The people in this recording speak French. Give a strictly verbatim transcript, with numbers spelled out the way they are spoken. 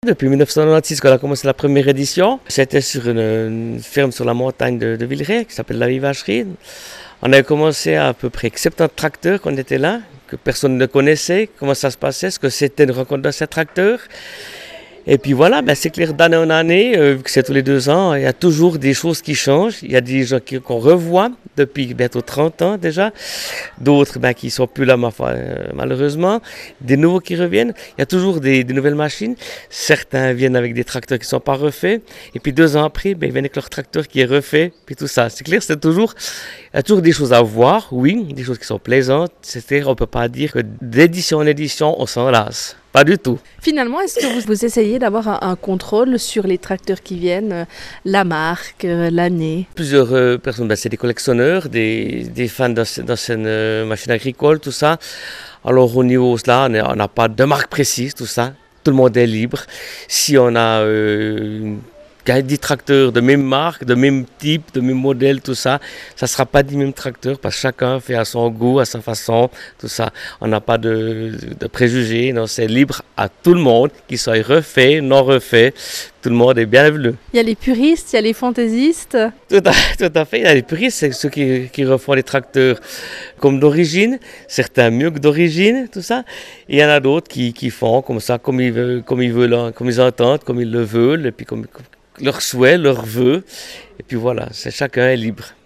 Depuis mille neuf cent quatre-vingt-seize, quand on a commencé la première édition, c'était sur une, une ferme sur la montagne de, de Villeray, qui s'appelle la Vivacherie. On avait commencé à, à peu près soixante-dix tracteurs qu'on était là, que personne ne connaissait, comment ça se passait, ce que c'était une rencontre dans ces tracteurs. Et puis voilà, ben c'est clair, d'année en année, euh, vu que c'est tous les deux ans, il y a toujours des choses qui changent. Il y a des gens qui, qu'on revoit depuis bientôt trente ans déjà, d'autres ben, qui ne sont plus là ma foi, euh, malheureusement, des nouveaux qui reviennent. Il y a toujours des, des nouvelles machines. Certains viennent avec des tracteurs qui ne sont pas refaits, et puis deux ans après, ben, ils viennent avec leur tracteur qui est refait, puis tout ça. C'est clair, c'est toujours, il y a toujours des choses à voir, oui, des choses qui sont plaisantes. C'est-à-dire, on ne peut pas dire que d'édition en édition, on s'en lasse. Pas du tout. Finalement, est-ce que vous, vous essayez d'avoir un, un contrôle sur les tracteurs qui viennent, euh, la marque, euh, l'année? Plusieurs euh, personnes, ben, c'est des collectionneurs, des, des fans d'anciennes euh, machines agricoles, tout ça. Alors au niveau de cela, on n'a pas de marque précise, tout ça. Tout le monde est libre. Si on a euh, des tracteurs de même marque, de même type, de même modèle, tout ça, ça ne sera pas des mêmes tracteurs parce que chacun fait à son goût, à sa façon, tout ça. On n'a pas de, de préjugés, non, c'est libre à tout le monde, qu'il soit refait, non refait, tout le monde est bienvenu. Il y a les puristes, il y a les fantaisistes. Tout à, tout à fait, il y a les puristes, c'est ceux qui, qui refont les tracteurs comme d'origine, certains mieux que d'origine, tout ça. Et il y en a d'autres qui, qui font comme ça, comme ils veulent, comme ils veulent, comme ils entendent, comme ils le veulent, et puis comme leurs souhaits, leurs vœux, et puis voilà, c'est, chacun est libre.